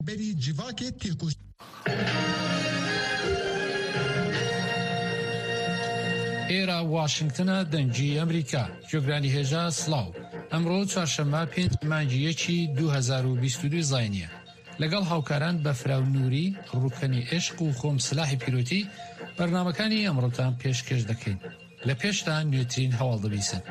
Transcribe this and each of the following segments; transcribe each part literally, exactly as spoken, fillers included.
بری جیواکێ تێکوش ئێرە واشنگتنە دەنگی ئەمریکا جۆگرانی هێژا سڵاو ئەمڕۆ چوارشەممە پێنج مانگی یەکی دوو هەزار و بیست و دوو زاینیە لەگەڵ هاوکاران بە فراونووری ڕووکەنی عێشق و خۆم سلاحی پیرۆتی بەرنامەکانی ئەمڕۆتان پێشکەش دەکەین لە پێشتان نوێترین هەواڵ دەبیسن.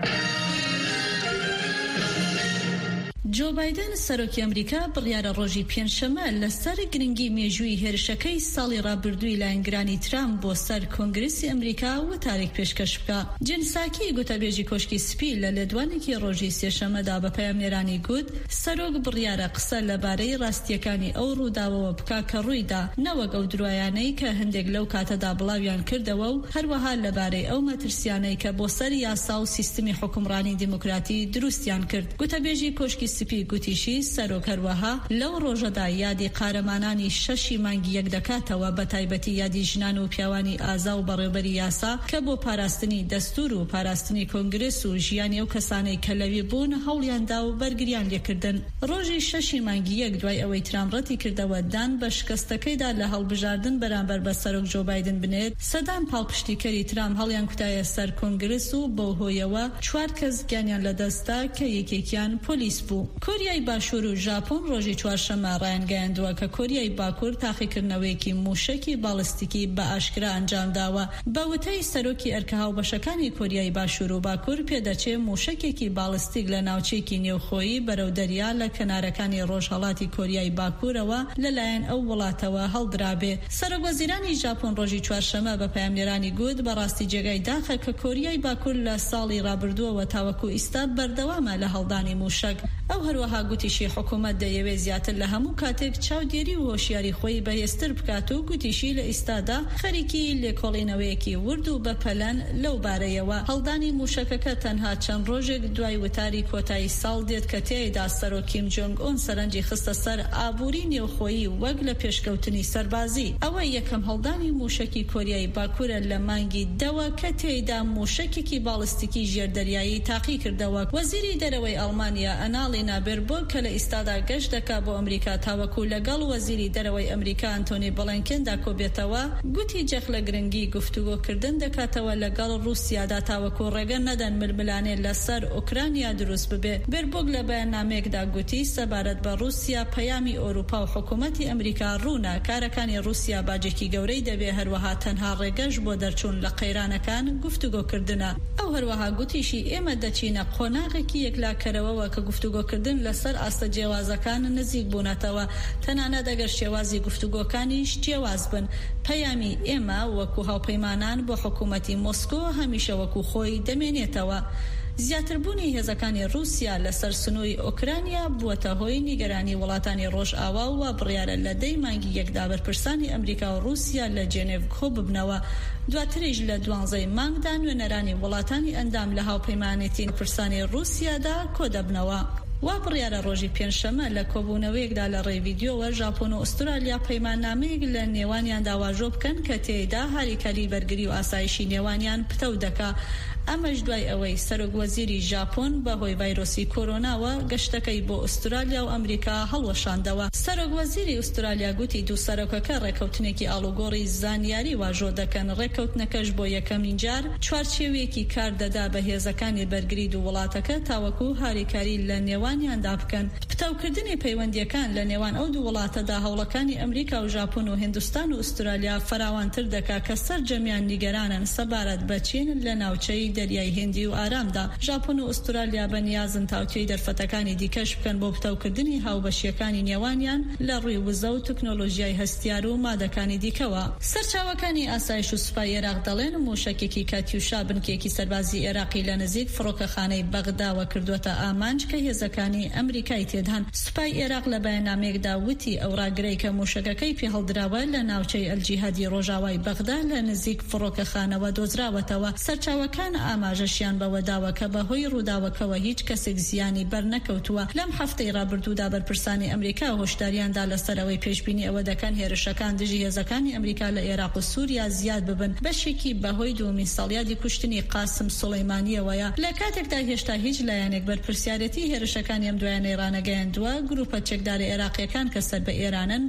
جو بایدن سەرۆکی ئەمریکا بڕیارە ڕۆژی پێنجشەممە لەسەر گرنگی مێژووی هێرشەکەی ساڵی ڕابردووی لایەنگرانی ترامپ بۆ سەر کۆنگرسی ئەمریکا و تاریک پێشکەش بکە. جین ساکی گوتەبێژی کۆشکی سپی لە لێدوانێکی ڕۆژی سێشەممەدا بە پەیامنێرانی گوت سەرۆک بڕیارە قسە لەبارەی ڕاستیەکانی ئەو ڕووداوەوە بکا کە ڕوویدا نەوەک ئەو دروایانەی کە هەندێک لەو کاتەدا بڵاویان کردەوە و هەروەها لەبارەی ئەو مەترسیانەی کە بۆ سەر یاسا و سیستمی حکومڕانی دیموکراتی دروستیان کرد. گوتەبێژی کۆشکی سپی گوتیشی سەرۆک هەروەها لەو ڕۆژەدا یادی قارەمانانی شەشی مانگی یەک دەکاتەوە بە تایبەتی یادی ژنان و پیاوانی ئازا و بەڕێوەبەری یاسا کە بۆ پاراستنی دەستور و پاراستنی کۆنگرس و ژیانی ئەو کەسانەی کە لەوێ بوون هەوڵیاندا و بەرگریان لێکردن. ڕۆژی شەشی مانگی یەک دوای ئەوەی ترامپ ڕەتی کردەوە دان بە شکستەکەیدا لە هەڵبژاردن بەرامبەر بە سەرۆک جو بایدن بنێت سەدان پاڵپشتیکەری ترامپ هەڵیان کوتایە سەر کۆنگرس و بۆ هۆیەوە چوار کەس گیانیان لەدەستا کە یەکێکیان پۆلیس بوو. کۆریای باشوور و ژاپۆن ڕۆژی چوارشەممە ڕایانگەیاندووە کە کۆریای باکوور تاقیکردنەوەیەکی موشەکی باڵستیکی بە ئاشکرا ئەنجامداوە. بە وتەی سەرۆکی ئەرکە هاوبەشەکانی کۆریای باشوور و باکوور پێدەچێت موشەکێکی باڵستیک لە ناوچەیەکی نێوخۆیی بەرەو دەریا لە کەنارەکانی ڕۆژهەڵاتی کۆریای باکوورەوە لەلایەن ئەو وڵاتەوە هەڵدرابێ. سەرۆکوەزیرانی ژاپۆن ڕۆژی چوارشەممە بە پەیامنێرانی گوت بەڕاستی جێگای داخە کە کۆریای باکوور لە ساڵی ڕابردووەوە تاوەکو ئیستا بەردەوامە لە هەڵدانی موشک. ئەو هەروەها گوتیشی حکوومەت دەیەوێت زیاتر لە هەموو کاتێک چاودێری و هۆشیاری خۆی بەهێزتر بکات و گوتیشی لە ئیستادا خەریکی لێکۆڵینەوەیەکی ورد و بەپەلەن لەو بارەیەوە. هەڵدانی موشەکەکە تەنها چەند ڕۆژێک دوای وتاری کۆتایی ساڵ دێت کە تێیدا سەرۆک کیم جۆنگ ئۆن سەرنجی خستە سەر ئابووری نێوخۆیی وەک لە پێشکەوتنی سەربازی. ئەوە یەکەم هەڵدانی موشەکی کۆریای باکوورە لە مانگی دەوە کە تێیدا موشەکێکی باڵستیکی ژێردەریایی تاقی کردەوە. وەزیری دەرەوەی ئەڵمانیا ئەناڵینا بێربۆک کە لە ئیستادا گەشت دەکا بۆ ئەمریکا تاوەکو لەگەڵ وەزیری دەرەوەی ئەمریکا ئەنتۆنی بڵینکێندا کۆبێتەوە گوتی جەخ لە گرنگی گفتوگۆکردن دەکاتەوە لەگەڵ رووسیادا تاوەکو ڕێگە نەدەن ململانێ لەسەر ئوکرانیا دروست ببێ. بێربۆک لە بەیاننامەیەکدا گوتی سەبارەت بە رووسیا پەیامی ئۆروپا و حکوومەتی ئەمریکا ڕوونا کارەکانی رووسیا باجێکی گەورەی دەبێ هەروەها تەنها ڕێگەش بۆ دەرچوون لە قەیرانەکان گفتوگۆکردنە. ئەو هەروەها گوتیشی ئێمە دەچینە قۆناغێکی یەکلاکەرەوەوە کە گفتوگۆکردن لەسەر ئاستە جیاوازەکان نزیک بوونەتەوە تەنانەت ئەگەر شێوازی گفتوگۆکانیش جیاواز بن. پەیامی ئێمە وەکو هاوپەیمانان بۆ حکوومەتی مۆسکۆ هەمیشە وەکو خۆی دەمێنێتەوە. زیاتربوونی هێزەکانی رووسیا لەسەر سنووری ئۆکرانیا بووەتە هۆی نیگەرانی وڵاتانی ڕۆژئاوا و بڕیارە لە دەی مانگی یەکدا بەرپرسانی ئەمریکا و رووسیا لە جێنێڤ کۆ ببنەوە. دواتریش لە دوانزەی مانگدا نوێنەرانی وڵاتانی ئەندام لە هاوپەیمانێتی پرسانی رووسیادا کۆ دەبنەوە. وا بڕیارە ڕۆژی پێنجشەممە لە کۆبوونەوەیەکدا لە ڕێی ڤیدیۆوە ژاپۆن و ئوسترالیا پەیماننامەیەک لە نێوانیان داواژۆ بکەن کە تێیدا هاریکاری بەرگری و ئاسایشی نێوانیان پتە دەکا. ئەمەش دوای ئەوەی سەرۆک وەزیری ژاپۆن بەهۆی ڤایرۆسی کۆرۆناوە گەشتەکەی بۆ ئوسترالیا و ئەمریکا هەڵوەشاندەوە. سەرۆک وەزیری ئوسترالیا گوتی دوو سەرۆکەکە ڕێکەوتنێکی ئاڵوگۆڕی زانیاری واژۆ دەکەن. ڕێکەوتنەکەش بۆ یەکەمین جار چوارچێوێکی کار دەدا بە هێزەکانی بەرگری دوو وڵاتەکە تاوەکو هاریکاری لە نێوانیاندا بکەن. پتەوکردنی پەیوەندیەکان لە نێوان ئەو دوو وڵاتەدا هەوڵەکانی ئەمریکا و ژاپۆن و هیندستان و ئوسترالیا فراوانتر دەکا کە سەرجەمیان نیگەرانن سەبارەت بە چین لە ناوچەی دەریای هێندی و ئارامدا. ژاپۆن و ئوسترالیا بەنیازن تاوتوێی دەرفەتەکانی دیکەش بکەن بۆ پتەوکردنی هاوبەشیەکانی نێوانیان لە ڕووی وزە و تەکنۆلۆژیای هەستیار و مادەکانی دیکەوە. سەرچاوەکانی ئاسایش و سوپای عێراق دەڵێن موشەکێکی کاتیوشا بنکێکی سەربازی عێراقی لە نزیک فڕۆکەخانەی بەغداوە کردوتە ئامانج کە هێزەکانی ئەمریکای تێدان. سوپای عێراق لە بەیاننامەیەکدا وتی ئەو ڕاگرەی کە موشەکەکەی پێ هەڵدراوە لە ناوچەی ئەلجیهادی ڕۆژاوای بەغدا لە نزیک فڕۆکەخانەوە دۆزراوەتەوە. سەرچاوەکان ئاماژەشیان بەوە داوە کە بەهۆی ڕووداوەکەوە هیچ کەسێک زیانی بەرنەکەوتووە. لەم هەفتەی ڕابردوودا بەرپرسانی ئەمریکا هۆشداریاندا لەسەرەوەی پێشبینی ئەوە دەکەن هێرشەکان دژی هێزەکانی ئەمریکا لە عێراق و سووریا زیاد ببن. بەشێکی بەهۆی دووەمین ساڵیادی کوشتنی قاسم سولەیمانیەوەیە. لە کاتێکدا هێشتا هیچ لایەنێک بەرپرسیارەتی هێرشەکانی ئەم دوایانەی ڕانەگەیاندووە، گروپە چەکداری عێراقیەکان کە سەر بە ئێرانن